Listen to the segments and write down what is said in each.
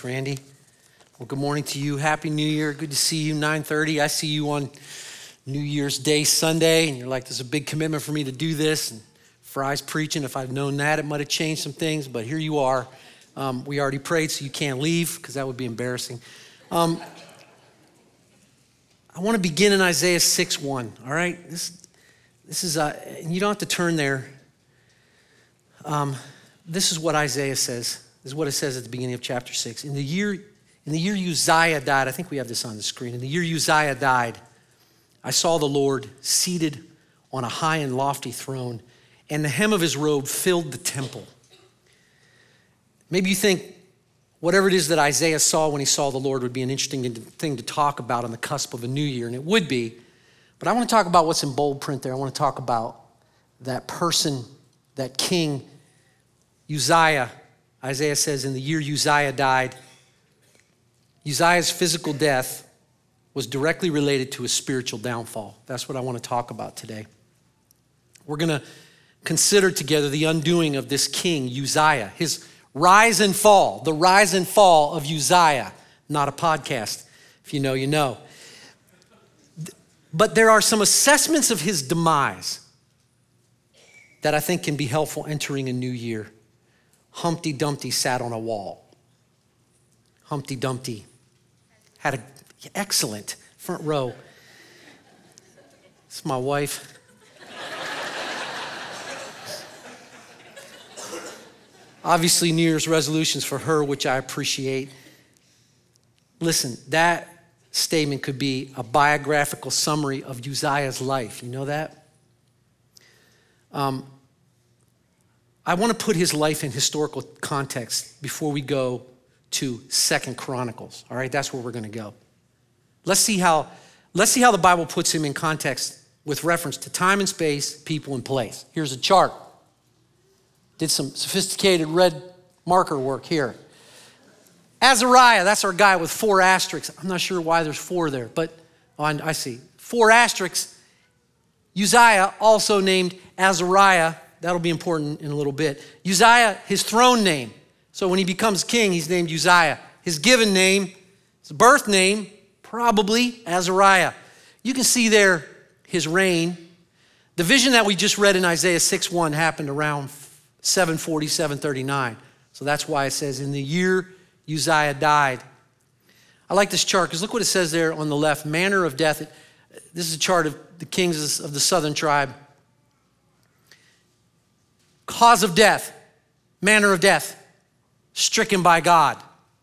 Thanks, Randy. Well, good morning to you. Happy New Year. Good to see you. 9:30. I see you on New Year's Day, Sunday, and you're like, there's a big commitment for me to do this. And Fry's preaching. If I'd known that, it might have changed some things, but here you are. We already prayed, so you can't leave because that would be embarrassing. I want to begin in Isaiah 6:1. All right, this is and you don't have to turn there. This is what Isaiah says. This is what it says at the beginning of chapter 6. In the year Uzziah died, I think we have this on the screen. In the year Uzziah died, I saw the Lord seated on a high and lofty throne, and the hem of his robe filled the temple. Maybe you think whatever it is that Isaiah saw when he saw the Lord would be an interesting thing to talk about on the cusp of a new year, and it would be. But I want to talk about what's in bold print there. I want to talk about that person, that king, Uzziah. Isaiah says in the year Uzziah died, Uzziah's physical death was directly related to his spiritual downfall. That's what I want to talk about today. We're going to consider together the undoing of this king, Uzziah, his rise and fall, the rise and fall of Uzziah. Not a podcast. If you know, you know. But there are some assessments of his demise that I think can be helpful entering a new year. Humpty Dumpty sat on a wall. Humpty Dumpty had an excellent front row. It's my wife. Obviously, New Year's resolutions for her, which I appreciate. Listen, that statement could be a biographical summary of Uzziah's life. You know that? I want to put his life in historical context before we go to 2 Chronicles. All right, that's where we're going to go. Let's see how the Bible puts him in context with reference to time and space, people and place. Here's a chart. Did some sophisticated red marker work here. Azariah, that's our guy with 4 asterisks. I'm not sure why there's 4 there, but I see. 4 asterisks. Uzziah, also named Azariah. That'll be important in a little bit. Uzziah, his throne name. So when he becomes king, he's named Uzziah. His given name, his birth name, probably Azariah. You can see there his reign. The vision that we just read in Isaiah 6:1 happened around 740, 739. So that's why it says, in the year Uzziah died. I like this chart because look what it says there on the left, manner of death. This is a chart of the kings of the southern tribe. Cause of death, manner of death, stricken by God.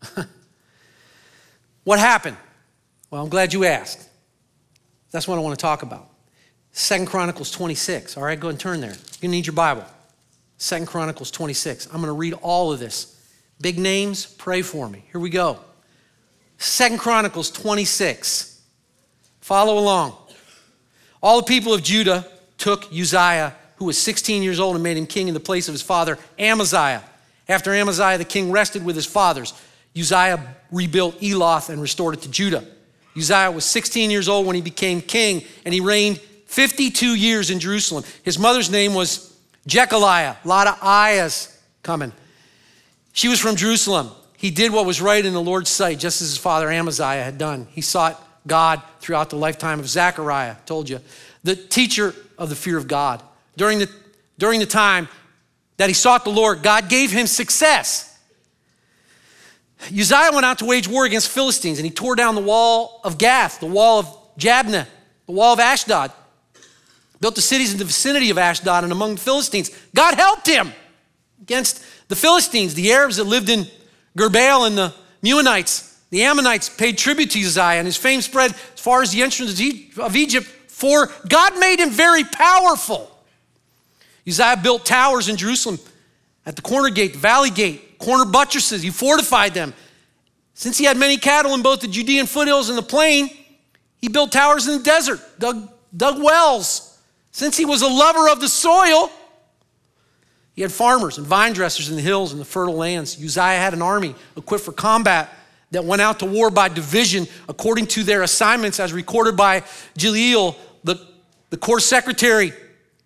What happened? Well, I'm glad you asked. That's what I want to talk about. 2 Chronicles 26. All right, go ahead and turn there. You're going to need your Bible. 2 Chronicles 26. I'm going to read all of this. Big names, pray for me. Here we go. 2 Chronicles 26. Follow along. All the people of Judah took Uzziah, who was 16 years old, and made him king in the place of his father, Amaziah. After Amaziah, the king rested with his fathers. Uzziah rebuilt Eloth and restored it to Judah. Uzziah was 16 years old when he became king, and he reigned 52 years in Jerusalem. His mother's name was Jechaliah. A lot of ayahs coming. She was from Jerusalem. He did what was right in the Lord's sight, just as his father Amaziah had done. He sought God throughout the lifetime of Zechariah, told you, the teacher of the fear of God. During the time that he sought the Lord, God gave him success. Uzziah went out to wage war against Philistines, and he tore down the wall of Gath, the wall of Jabneh, the wall of Ashdod, built the cities in the vicinity of Ashdod and among the Philistines. God helped him against the Philistines, the Arabs that lived in Gurbaal, and the Meunites. The Ammonites paid tribute to Uzziah, and his fame spread as far as the entrance of Egypt, for God made him very powerful. Uzziah built towers in Jerusalem at the corner gate, the valley gate, corner buttresses. He fortified them. Since he had many cattle in both the Judean foothills and the plain, he built towers in the desert, dug wells. Since he was a lover of the soil, he had farmers and vine dressers in the hills and the fertile lands. Uzziah had an army equipped for combat that went out to war by division according to their assignments as recorded by Jeiel, the court secretary.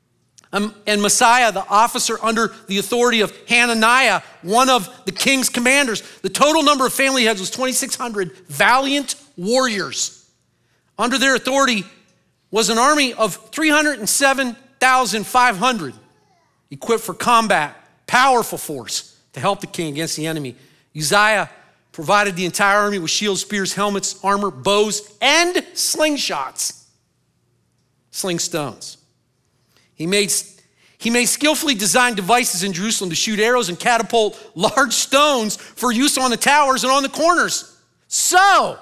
And Messiah, the officer under the authority of Hananiah, one of the king's commanders. The total number of family heads was 2,600 valiant warriors. Under their authority was an army of 307,500 equipped for combat, powerful force to help the king against the enemy. Uzziah provided the entire army with shields, spears, helmets, armor, bows, and slingshots, sling stones. He made skillfully designed devices in Jerusalem to shoot arrows and catapult large stones for use on the towers and on the corners. So,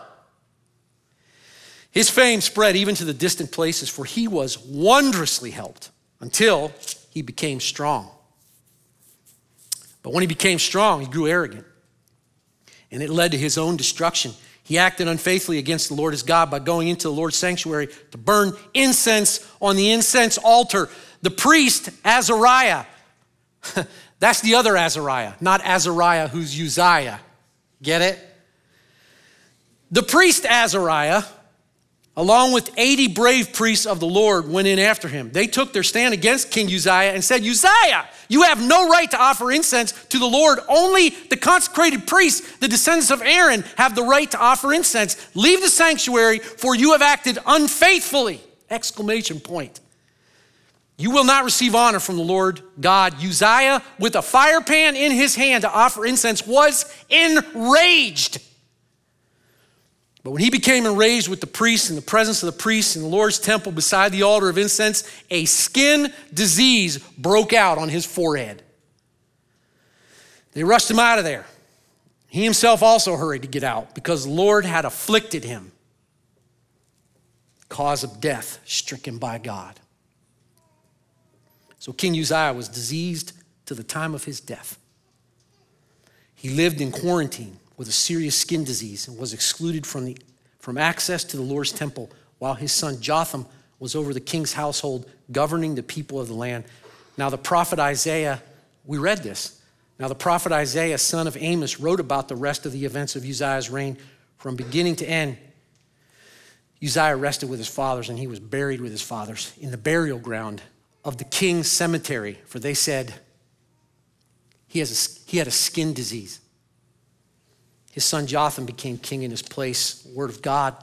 his fame spread even to the distant places, for he was wondrously helped until he became strong. But when he became strong, he grew arrogant, and it led to his own destruction. He acted unfaithfully against the Lord his God by going into the Lord's sanctuary to burn incense on the incense altar. The priest, Azariah, that's the other Azariah, not Azariah who's Uzziah. Get it? The priest Azariah, along with 80 brave priests of the Lord, went in after him. They took their stand against King Uzziah and said, Uzziah, you have no right to offer incense to the Lord. Only the consecrated priests, the descendants of Aaron, have the right to offer incense. Leave the sanctuary, for you have acted unfaithfully! Exclamation point. You will not receive honor from the Lord God. Uzziah, with a fire pan in his hand to offer incense, was enraged. But when he became enraged with the priests in the presence of the priests in the Lord's temple beside the altar of incense, a skin disease broke out on his forehead. They rushed him out of there. He himself also hurried to get out because the Lord had afflicted him. Cause of death stricken by God. So King Uzziah was diseased to the time of his death. He lived in quarantine with a serious skin disease and was excluded from access to the Lord's temple while his son Jotham was over the king's household, governing the people of the land. Now the prophet Isaiah, we read this. Now the prophet Isaiah, son of Amos, wrote about the rest of the events of Uzziah's reign from beginning to end. Uzziah rested with his fathers, and he was buried with his fathers in the burial ground of the king's cemetery, for they said he had a skin disease. His son Jotham became king in his place. Word of God.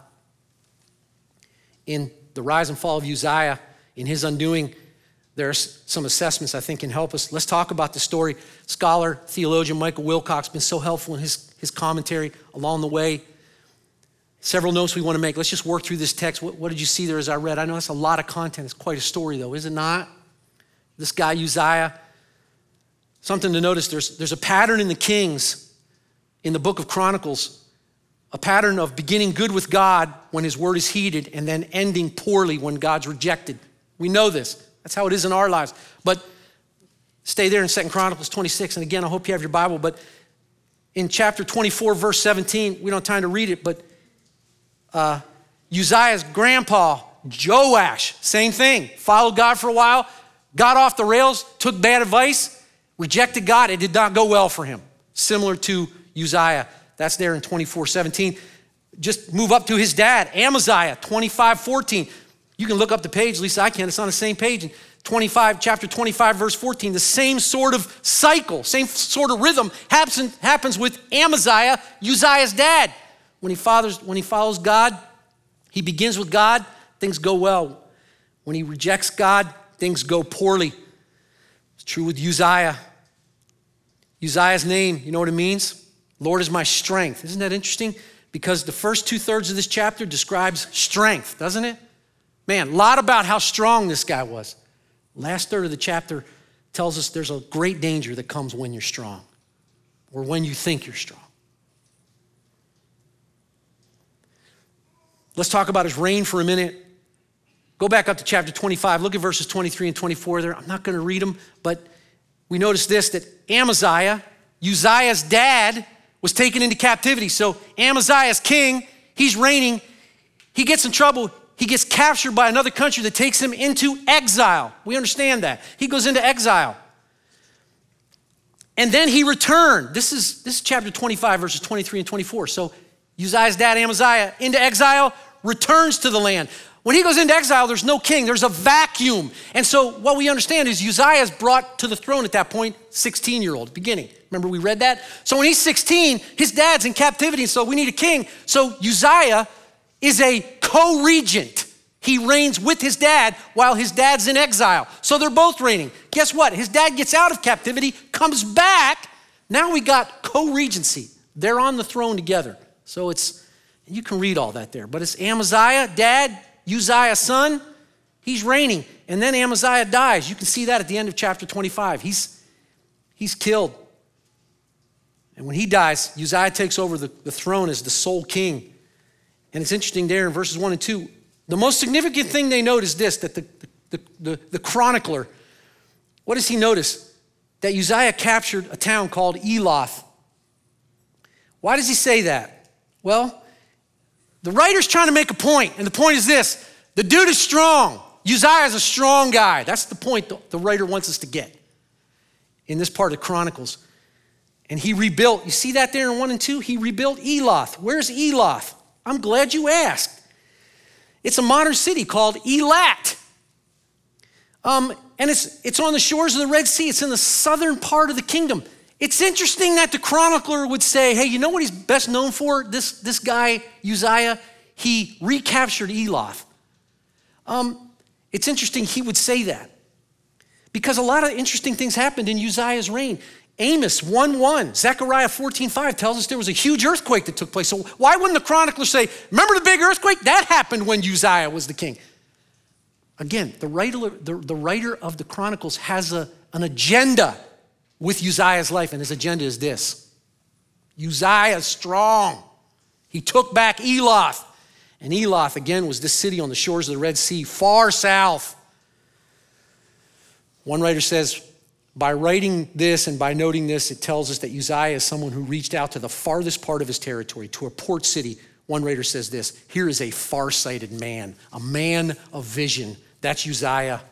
In the rise and fall of Uzziah, in his undoing, there's some assessments I think can help us. Let's talk about the story. Scholar, theologian Michael Wilcox has been so helpful in his commentary along the way. Several notes we want to make. Let's just work through this text. What did you see there as I read? I know that's a lot of content. It's quite a story though, is it not? This guy Uzziah. Something to notice, there's a pattern in the kings in the book of Chronicles, a pattern of beginning good with God when his word is heeded and then ending poorly when God's rejected. We know this. That's how it is in our lives. But stay there in 2 Chronicles 26. And again, I hope you have your Bible. But in chapter 24, verse 17, we don't have time to read it, but Uzziah's grandpa, Joash, same thing. Followed God for a while, got off the rails, took bad advice, rejected God. It did not go well for him. Similar to Uzziah. That's there in 24:17. Just move up to his dad, Amaziah, 25:14. You can look up the page, at least I can. It's on the same page. In chapter 25, verse 14. The same sort of cycle, same sort of rhythm happens with Amaziah, Uzziah's dad. When he follows God, he begins with God, things go well. When he rejects God, things go poorly. It's true with Uzziah. Uzziah's name, you know what it means? Lord is my strength. Isn't that interesting? Because the first 2/3 of this chapter describes strength, doesn't it? Man, a lot about how strong this guy was. Last third of the chapter tells us there's a great danger that comes when you're strong or when you think you're strong. Let's talk about his reign for a minute. Go back up to chapter 25. Look at verses 23 and 24 there. I'm not going to read them, but we notice this, that Amaziah, Uzziah's dad, was taken into captivity. So Amaziah's king, he's reigning. He gets in trouble. He gets captured by another country that takes him into exile. We understand that. He goes into exile. And then he returned. This is chapter 25, verses 23 and 24. So Uzziah's dad, Amaziah, into exile, returns to the land. When he goes into exile, there's no king, there's a vacuum. And so what we understand is Uzziah is brought to the throne at that point, 16-year-old, beginning. Remember we read that? So when he's 16, his dad's in captivity, so we need a king. So Uzziah is a co-regent. He reigns with his dad while his dad's in exile. So they're both reigning. Guess what? His dad gets out of captivity, comes back. Now we got co-regency. They're on the throne together. So you can read all that there. But it's Amaziah, dad, Uzziah, son. He's reigning. And then Amaziah dies. You can see that at the end of chapter 25. He's killed. And when he dies, Uzziah takes over the throne as the sole king. And it's interesting there in verses 1 and 2. The most significant thing they note is this, that the chronicler, what does he notice? That Uzziah captured a town called Eloth. Why does he say that? Well, the writer's trying to make a point, and the point is this. The dude is strong. Uzziah is a strong guy. That's the point the writer wants us to get in this part of Chronicles. And he rebuilt, you see that there in 1 and 2? He rebuilt Eloth. Where's Eloth? I'm glad you asked. It's a modern city called Elat. And it's on the shores of the Red Sea. It's in the southern part of the kingdom. It's interesting that the chronicler would say, hey, you know what he's best known for? This guy, Uzziah, he recaptured Eloth. It's interesting he would say that because a lot of interesting things happened in Uzziah's reign. Amos 1:1, Zechariah 14:5 tells us there was a huge earthquake that took place. So why wouldn't the chronicler say, remember the big earthquake? That happened when Uzziah was the king. Again, the writer of the Chronicles has an agenda with Uzziah's life, and his agenda is this. Uzziah is strong. He took back Eloth. And Eloth, again, was this city on the shores of the Red Sea, far south. One writer says, by writing this and by noting this, it tells us that Uzziah is someone who reached out to the farthest part of his territory, to a port city. One writer says this, here is a far-sighted man, a man of vision. That's Uzziah.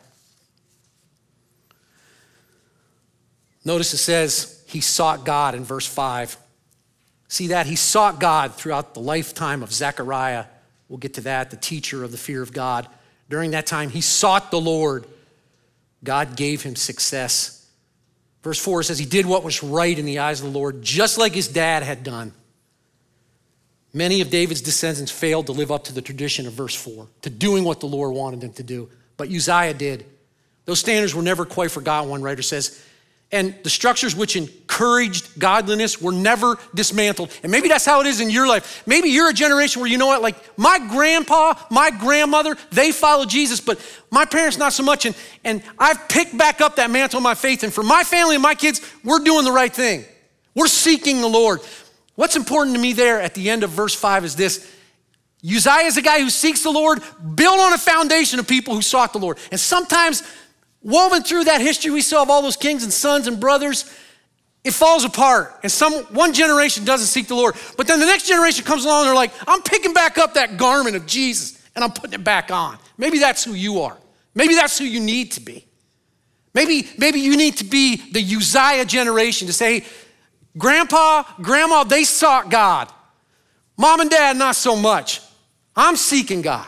Notice it says he sought God in verse 5. See that? He sought God throughout the lifetime of Zechariah. We'll get to that, the teacher of the fear of God. During that time, he sought the Lord. God gave him success. Verse 4 says he did what was right in the eyes of the Lord, just like his dad had done. Many of David's descendants failed to live up to the tradition of verse 4, to doing what the Lord wanted them to do. But Uzziah did. Those standards were never quite forgotten, one writer says. And the structures which encouraged godliness were never dismantled. And maybe that's how it is in your life. Maybe you're a generation where, you know what, like my grandpa, my grandmother, they followed Jesus, but my parents not so much. And I've picked back up that mantle of my faith. And for my family and my kids, we're doing the right thing. We're seeking the Lord. What's important to me there at the end of verse 5 is this. Uzziah is a guy who seeks the Lord, built on a foundation of people who sought the Lord. And sometimes woven through that history we saw of all those kings and sons and brothers, it falls apart. And one generation doesn't seek the Lord. But then the next generation comes along and they're like, I'm picking back up that garment of Jesus and I'm putting it back on. Maybe that's who you are. Maybe that's who you need to be. Maybe you need to be the Uzziah generation to say, Grandpa, Grandma, they sought God. Mom and Dad, not so much. I'm seeking God.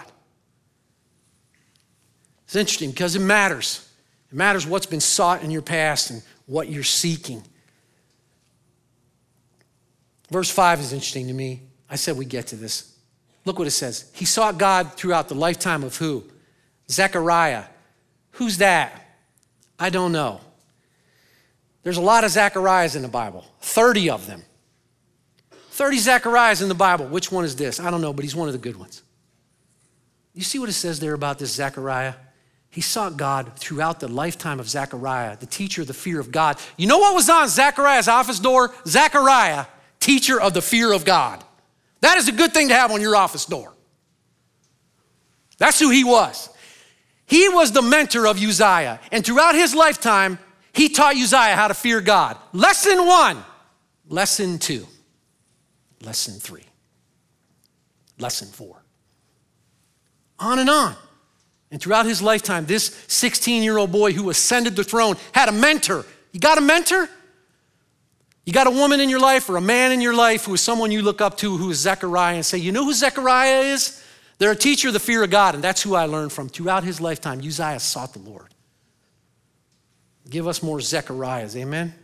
It's interesting because it matters. It matters what's been sought in your past and what you're seeking. Verse 5 is interesting to me. I said we get to this. Look what it says. He sought God throughout the lifetime of who? Zechariah. Who's that? I don't know. There's a lot of Zechariahs in the Bible, 30 of them. 30 Zechariahs in the Bible. Which one is this? I don't know, but he's one of the good ones. You see what it says there about this Zechariah? He sought God throughout the lifetime of Zechariah, the teacher of the fear of God. You know what was on Zechariah's office door? Zechariah, teacher of the fear of God. That is a good thing to have on your office door. That's who he was. He was the mentor of Uzziah. And throughout his lifetime, he taught Uzziah how to fear God. Lesson 1, lesson 2, lesson 3, lesson 4. On and on. And throughout his lifetime, this 16-year-old boy who ascended the throne had a mentor. You got a mentor? You got a woman in your life or a man in your life who is someone you look up to who is Zechariah and say, you know who Zechariah is? They're a teacher of the fear of God, and that's who I learned from. Throughout his lifetime, Uzziah sought the Lord. Give us more Zechariahs, amen?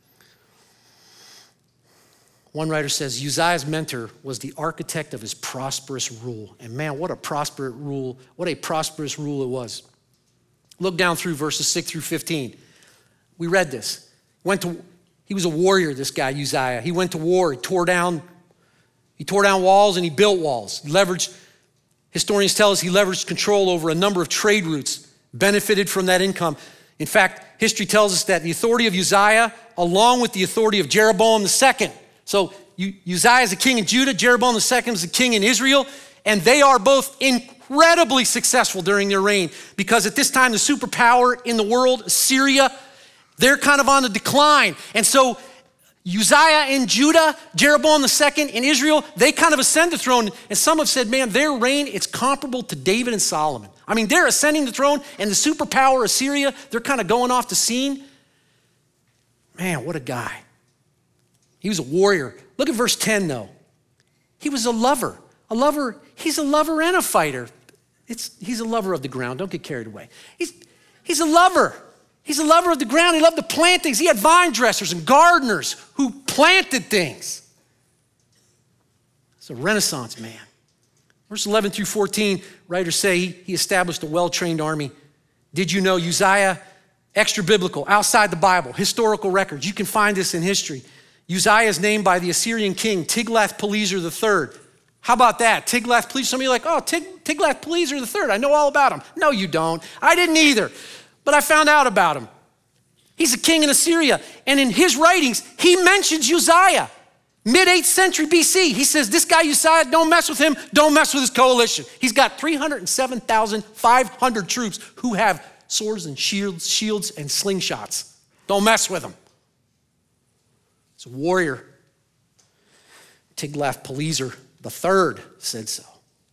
One writer says, Uzziah's mentor was the architect of his prosperous rule. And man, what a prosperous rule it was. Look down through verses 6 through 15. We read this. He was a warrior, this guy, Uzziah. He went to war, he tore down walls and he built walls. Historians tell us he leveraged control over a number of trade routes, benefited from that income. In fact, history tells us that the authority of Uzziah, along with the authority of Jeroboam II. So Uzziah is a king in Judah, Jeroboam II is a king in Israel, and they are both incredibly successful during their reign because at this time, the superpower in the world, Syria, they're kind of on the decline. And so Uzziah in Judah, Jeroboam II in Israel, they kind of ascend the throne. And some have said, man, their reign, it's comparable to David and Solomon. I mean, they're ascending the throne and the superpower of Syria, they're kind of going off the scene. Man, what a guy. He was a warrior. Look at verse 10 though. He was a lover. He's a lover and a fighter. He's a lover of the ground. Don't get carried away. He's a lover. He's a lover of the ground. He loved to plant things. He had vine dressers and gardeners who planted things. He's a Renaissance man. Verse 11 through 14, writers say he established a well-trained army. Did you know Uzziah, extra biblical, outside the Bible, historical records. You can find this in history. Uzziah is named by the Assyrian king, Tiglath-Pileser III. How about that? Tiglath-Pileser, some of you are like, oh, Tiglath-Pileser III, I know all about him. No, you don't. I didn't either, but I found out about him. He's a king in Assyria, and in his writings, he mentions Uzziah. Mid-8th century BC, he says, this guy Uzziah, don't mess with him, don't mess with his coalition. He's got 307,500 troops who have swords and shields and slingshots. Don't mess with him. He's a warrior. Tiglath-Pileser III said so.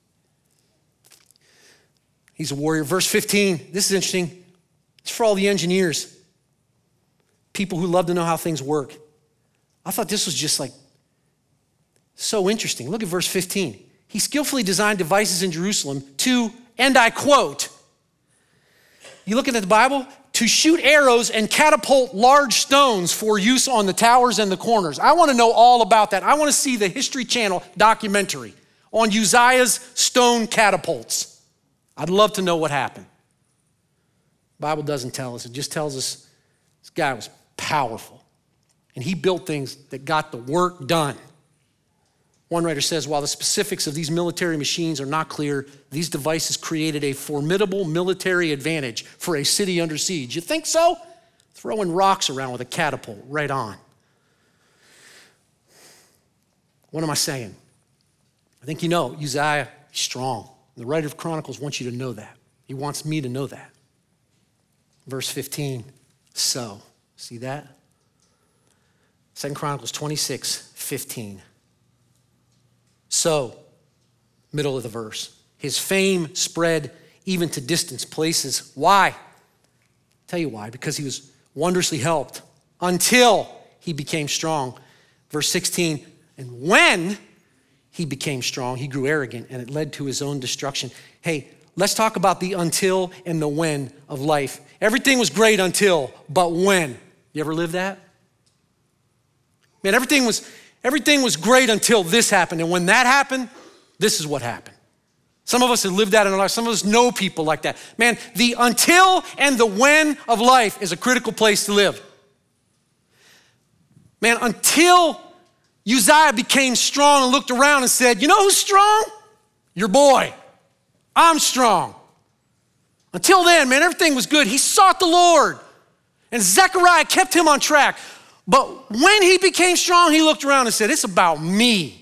He's a warrior. Verse 15, this is interesting. It's for all the engineers, people who love to know how things work. I thought this was just like so interesting. Look at verse 15. He skillfully designed devices in Jerusalem to, and I quote, you looking at the Bible? To shoot arrows and catapult large stones for use on the towers and the corners. I want to know all about that. I want to see the History Channel documentary on Uzziah's stone catapults. I'd love to know what happened. The Bible doesn't tell us. It just tells us this guy was powerful. And he built things that got the work done. One writer says, while the specifics of these military machines are not clear, these devices created a formidable military advantage for a city under siege. You think so? Throwing rocks around with a catapult, right on. What am I saying? I think you know, Uzziah, he's strong. The writer of Chronicles wants you to know that. He wants me to know that. Verse 15, so, see that? 2 Chronicles 26:15. So, middle of the verse, his fame spread even to distant places. Why? Tell you why, because he was wondrously helped until he became strong. Verse 16, and when he became strong, he grew arrogant and it led to his own destruction. Hey, let's talk about the until and the when of life. Everything was great until, but when? You ever lived that? Man, everything was great until this happened. And when that happened, this is what happened. Some of us have lived that in our life. Some of us know people like that. Man, the until and the when of life is a critical place to live. Man, until Uzziah became strong and looked around and said, you know who's strong? Your boy. I'm strong. Until then, man, everything was good. He sought the Lord. And Zechariah kept him on track. But when he became strong, he looked around and said, it's about me.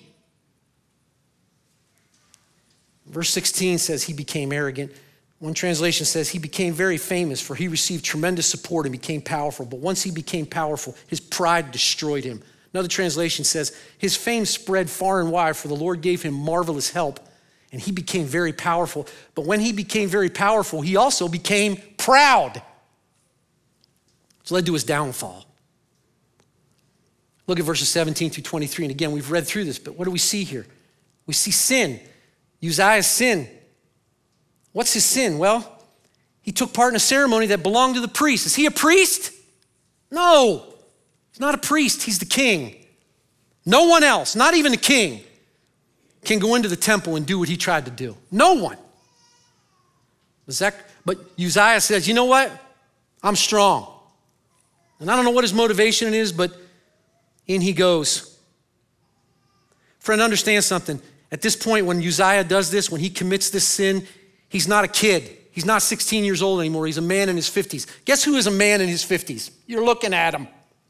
Verse 16 says he became arrogant. One translation says he became very famous, for he received tremendous support and became powerful. But once he became powerful, his pride destroyed him. Another translation says his fame spread far and wide, for the Lord gave him marvelous help, and he became very powerful. But when he became very powerful, he also became proud, which led to his downfall. Look at verses 17 through 23. And again, we've read through this, but what do we see here? We see sin. Uzziah's sin What's his sin? Well, he took part in a ceremony that belonged to the priest. Is he a priest? No, he's not a priest. He's the king. No one else, not even the king, can go into the temple and do what he tried to do. No one. But Uzziah says, you know what? I'm strong. And I don't know what his motivation is, but in he goes. Friend, understand something. At this point, when Uzziah does this, when he commits this sin, he's not a kid. He's not 16 years old anymore. He's a man in his 50s. Guess who is a man in his 50s? You're looking at him.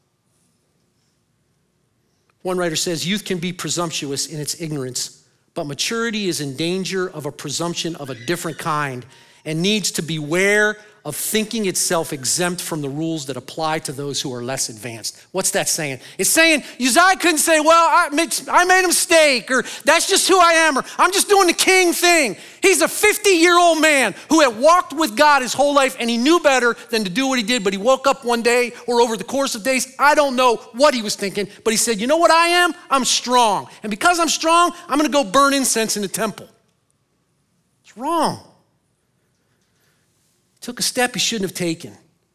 One writer says, youth can be presumptuous in its ignorance, but maturity is in danger of a presumption of a different kind and needs to beware of thinking itself exempt from the rules that apply to those who are less advanced. What's that saying? It's saying Uzziah couldn't say, well, I made a mistake, or that's just who I am, or I'm just doing the king thing. He's a 50-year-old man who had walked with God his whole life, and he knew better than to do what he did, but he woke up one day or over the course of days, I don't know what he was thinking, but he said, you know what I am? I'm strong. And because I'm strong, I'm gonna go burn incense in the temple. It's wrong. Took a step he shouldn't have taken.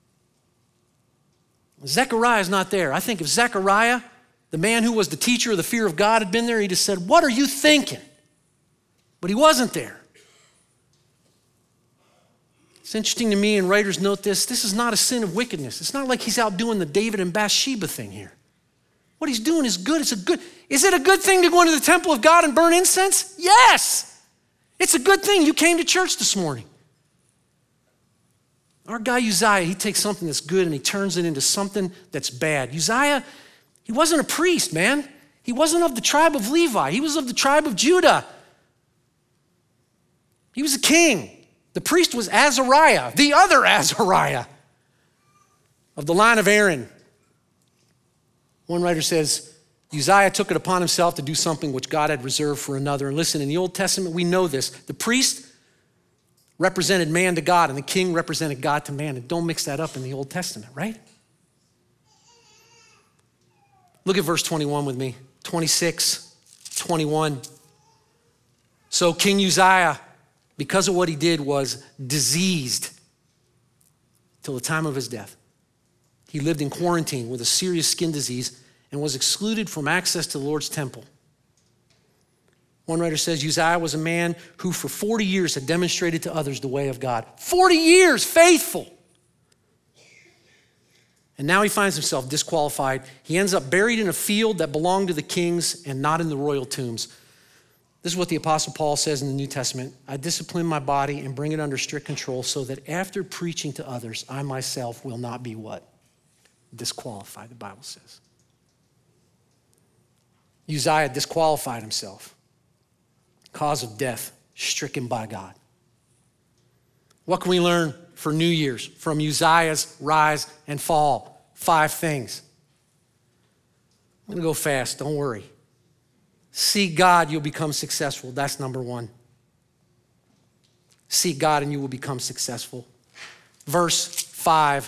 Zechariah's not there. I think if Zechariah, the man who was the teacher of the fear of God, had been there, he'd have said, what are you thinking? But he wasn't there. It's interesting to me, and writers note this is not a sin of wickedness. It's not like he's out doing the David and Bathsheba thing here. What he's doing is good. Is it a good thing to go into the temple of God and burn incense? Yes. It's a good thing you came to church this morning. Our guy Uzziah, he takes something that's good and he turns it into something that's bad. Uzziah, he wasn't a priest, man. He wasn't of the tribe of Levi. He was of the tribe of Judah. He was a king. The priest was Azariah, the other Azariah of the line of Aaron. One writer says, Uzziah took it upon himself to do something which God had reserved for another. And listen, in the Old Testament, we know this. The priest represented man to God, and the king represented God to man. And don't mix that up in the Old Testament, right? Look at verse 21 with me. 26, 21. So King Uzziah, because of what he did, was diseased till the time of his death. He lived in quarantine with a serious skin disease and was excluded from access to the Lord's temple. One writer says Uzziah was a man who for 40 years had demonstrated to others the way of God. 40 years, faithful. And now he finds himself disqualified. He ends up buried in a field that belonged to the kings and not in the royal tombs. This is what the Apostle Paul says in the New Testament. I discipline my body and bring it under strict control so that after preaching to others, I myself will not be what? Disqualified, the Bible says. Uzziah disqualified himself. Cause of death, stricken by God. What can we learn for New Year's from Uzziah's rise and fall? 5 things. I'm gonna go fast, don't worry. Seek God, you'll become successful. That's number 1. Seek God and you will become successful. Verse 5.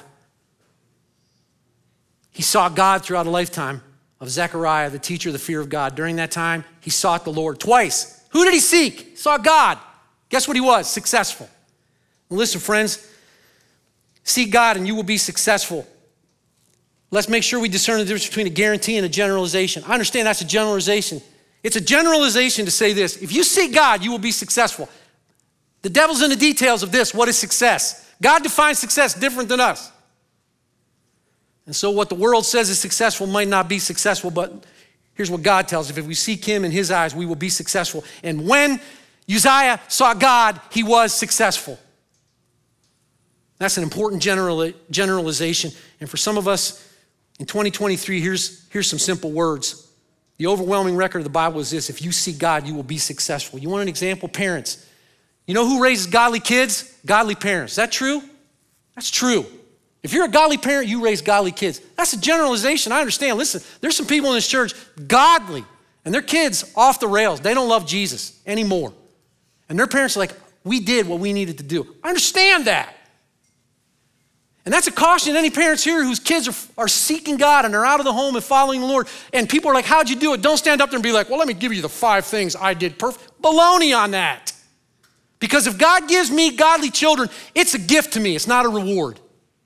He sought God throughout a lifetime of Zechariah, the teacher of the fear of God. During that time, he sought the Lord twice. Who did he seek? He sought God. Guess what he was? Successful. And listen, friends, seek God and you will be successful. Let's make sure we discern the difference between a guarantee and a generalization. I understand that's a generalization. It's a generalization to say this. If you seek God, you will be successful. The devil's in the details of this. What is success? God defines success different than us. And so what the world says is successful might not be successful, but here's what God tells us. If we seek him in his eyes, we will be successful. And when Uzziah sought God, he was successful. That's an important generalization. And for some of us in 2023, here's some simple words. The overwhelming record of the Bible is this: if you seek God, you will be successful. You want an example? Parents. You know who raises godly kids? Godly parents. Is that true? That's true. If you're a godly parent, you raise godly kids. That's a generalization. I understand. Listen, there's some people in this church, godly, and their kids off the rails. They don't love Jesus anymore. And their parents are like, we did what we needed to do. I understand that. And that's a caution to any parents here whose kids are seeking God and are out of the home and following the Lord. And people are like, how'd you do it? Don't stand up there and be like, well, let me give you the 5 things I did perfect. Baloney on that. Because if God gives me godly children, it's a gift to me. It's not a reward.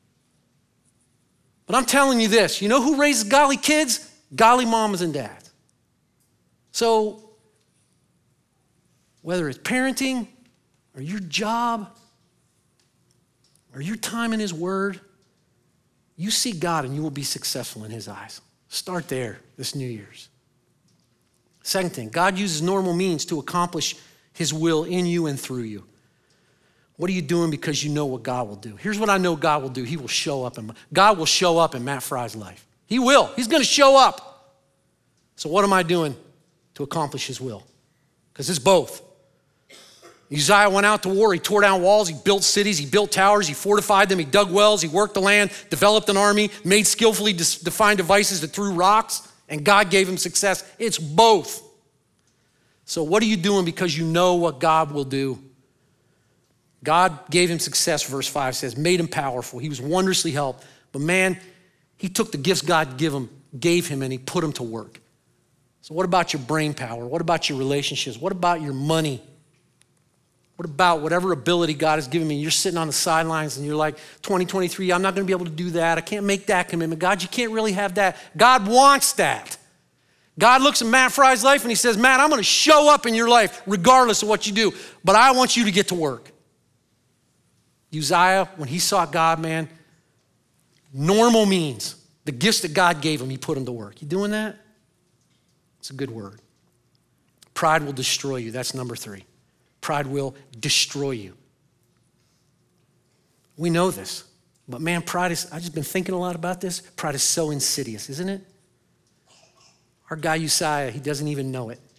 But I'm telling you this, you know who raises godly kids? Godly mamas and dads. So whether it's parenting or your job or your time in his word, you see God and you will be successful in his eyes. Start there this New Year's. Second thing, God uses normal means to accomplish his will in you and through you. What are you doing because you know what God will do? Here's what I know God will do. He will show up. God will show up in Matt Fry's life. He will. He's going to show up. So what am I doing to accomplish his will? Because it's both. Uzziah went out to war. He tore down walls. He built cities. He built towers. He fortified them. He dug wells. He worked the land, developed an army, made skillfully defined devices that threw rocks, and God gave him success. It's both. So what are you doing because you know what God will do? God gave him success, verse 5 says, made him powerful. He was wondrously helped. But man, he took the gifts God gave him and he put them to work. So what about your brain power? What about your relationships? What about your money? What about whatever ability God has given me? You're sitting on the sidelines and you're like, 2023, I'm not going to be able to do that. I can't make that commitment. God, you can't really have that. God wants that. God looks at Matt Fry's life and he says, Matt, I'm going to show up in your life regardless of what you do, but I want you to get to work. Uzziah, when he sought God, man, normal means, the gifts that God gave him, he put them to work. You doing that? It's a good word. Pride will destroy you. That's number 3. Pride will destroy you. We know this, but man, pride is, I've just been thinking a lot about this. Pride is so insidious, isn't it? Our guy Uzziah, he doesn't even know it.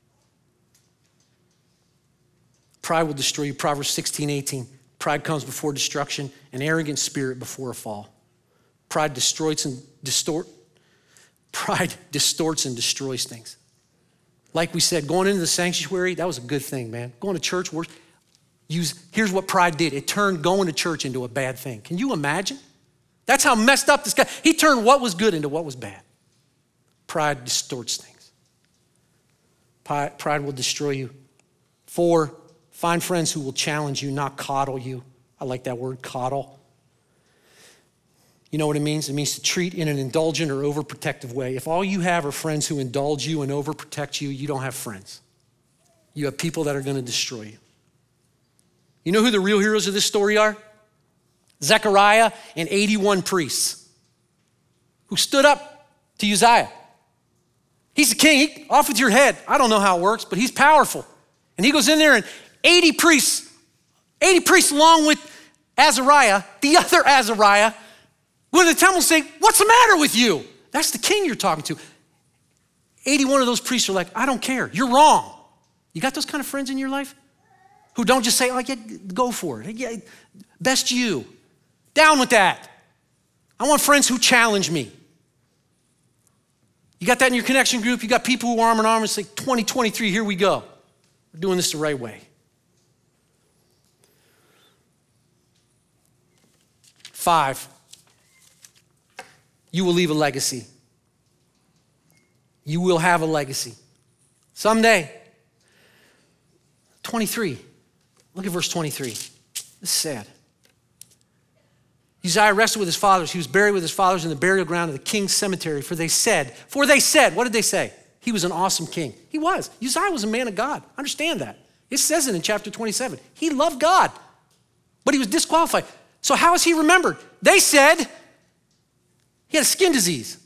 Pride will destroy you. Proverbs 16:18. Pride comes before destruction, an arrogant spirit before a fall. Pride distorts and destroys things. Like we said, going into the sanctuary, that was a good thing, man. Going to church, here's what pride did. It turned going to church into a bad thing. Can you imagine? That's how messed up this guy, he turned what was good into what was bad. Pride distorts things. Pride will destroy you. 4, find friends who will challenge you, not coddle you. I like that word, coddle. You know what it means? It means to treat in an indulgent or overprotective way. If all you have are friends who indulge you and overprotect you, you don't have friends. You have people that are going to destroy you. You know who the real heroes of this story are? Zechariah and 81 priests who stood up to Uzziah. He's the king. Off with your head. I don't know how it works, but he's powerful. And he goes in there and 80 priests along with Azariah, the other Azariah, go to the temple and say, what's the matter with you? That's the king you're talking to. 81 of those priests are like, I don't care. You're wrong. You got those kind of friends in your life? Who don't just say, oh, yeah, go for it. Yeah, best you. Down with that. I want friends who challenge me. You got that in your connection group? You got people who are arm in arm and say, 2023, here we go. We're doing this the right way. 5, you will leave a legacy. You will have a legacy. Someday. 23. Look at verse 23. This is sad. Uzziah rested with his fathers. He was buried with his fathers in the burial ground of the king's cemetery. For they said, what did they say? He was an awesome king. He was. Uzziah was a man of God. Understand that. It says it in chapter 27. He loved God, but he was disqualified. So how is he remembered? They said he had a skin disease.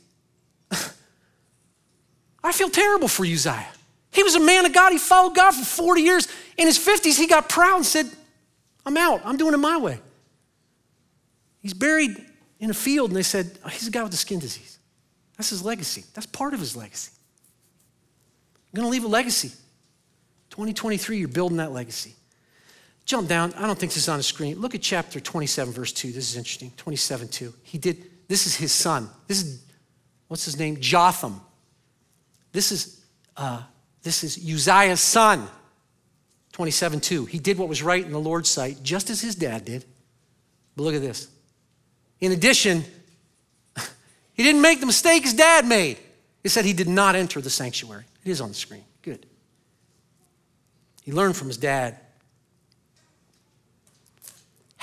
I feel terrible for Uzziah. He was a man of God. He followed God for 40 years. In his 50s, he got proud and said, I'm out. I'm doing it my way. He's buried in a field, and they said, oh, he's a guy with a skin disease. That's his legacy. That's part of his legacy. You're going to leave a legacy. 2023, you're building that legacy. Jump down. I don't think this is on the screen. Look at chapter 27, verse 2. This is interesting. 27:2. This is his son. What's his name? Jotham. This is Uzziah's son. 27:2. He did what was right in the Lord's sight, just as his dad did. But look at this. In addition, he didn't make the mistake his dad made. It said he did not enter the sanctuary. It is on the screen. Good. He learned from his dad.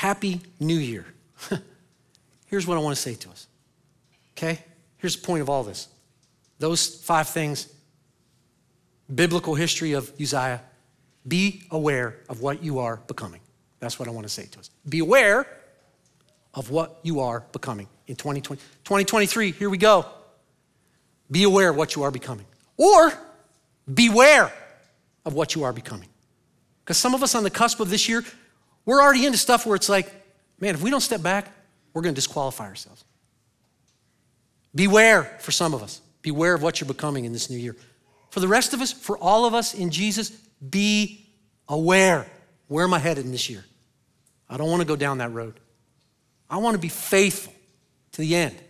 Happy New Year. Here's what I want to say to us, okay? Here's the point of all this. Those 5 things, biblical history of Uzziah, be aware of what you are becoming. That's what I want to say to us. Be aware of what you are becoming in 2020. 2023, here we go. Be aware of what you are becoming. Or beware of what you are becoming. Because some of us on the cusp of this year, we're already into stuff where it's like, man, if we don't step back, we're going to disqualify ourselves. Beware for some of us. Beware of what you're becoming in this new year. For the rest of us, for all of us in Jesus, be aware. Where am I headed in this year? I don't want to go down that road. I want to be faithful to the end,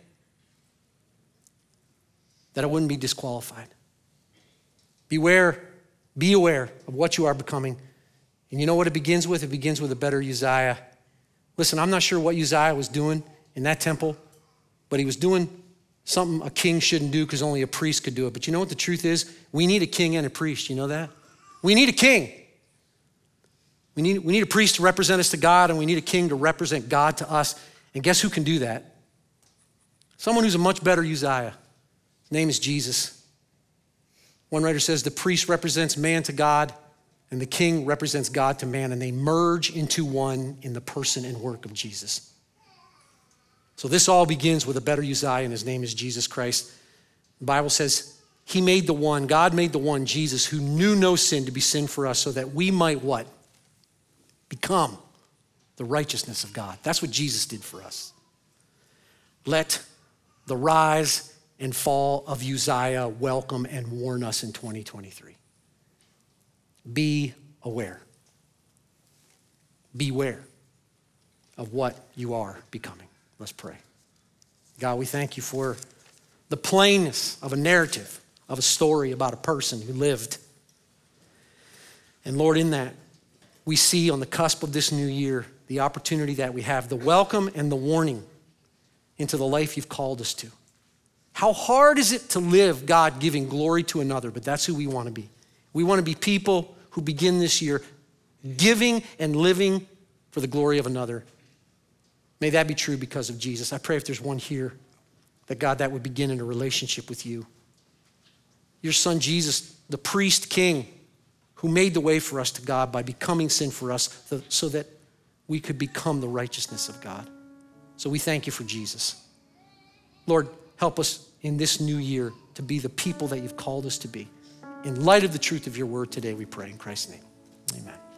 that I wouldn't be disqualified. Be aware of what you are becoming. And you know what it begins with? It begins with a better Uzziah. Listen, I'm not sure what Uzziah was doing in that temple, but he was doing something a king shouldn't do because only a priest could do it. But you know what the truth is? We need a king and a priest. You know that? We need a king. We need a priest to represent us to God, and we need a king to represent God to us. And guess who can do that? Someone who's a much better Uzziah. His name is Jesus. One writer says the priest represents man to God, and the king represents God to man, and they merge into one in the person and work of Jesus. So this all begins with a better Uzziah, and his name is Jesus Christ. The Bible says he made the one, God made the one, Jesus, who knew no sin to be sin for us so that we might what? Become the righteousness of God. That's what Jesus did for us. Let the rise and fall of Uzziah welcome and warn us in 2023. Be aware. Beware of what you are becoming. Let's pray. God, we thank you for the plainness of a narrative, of a story about a person who lived. And Lord, in that, we see on the cusp of this new year the opportunity that we have, the welcome and the warning into the life you've called us to. How hard is it to live, God, giving glory to another? But that's who we want to be. We want to be people who begin this year giving and living for the glory of another. May that be true because of Jesus. I pray if there's one here, that God, that would begin in a relationship with you. Your son Jesus, the priest king, who made the way for us to God by becoming sin for us so that we could become the righteousness of God. So we thank you for Jesus. Lord, help us in this new year to be the people that you've called us to be. In light of the truth of your word today, we pray in Christ's name. Amen.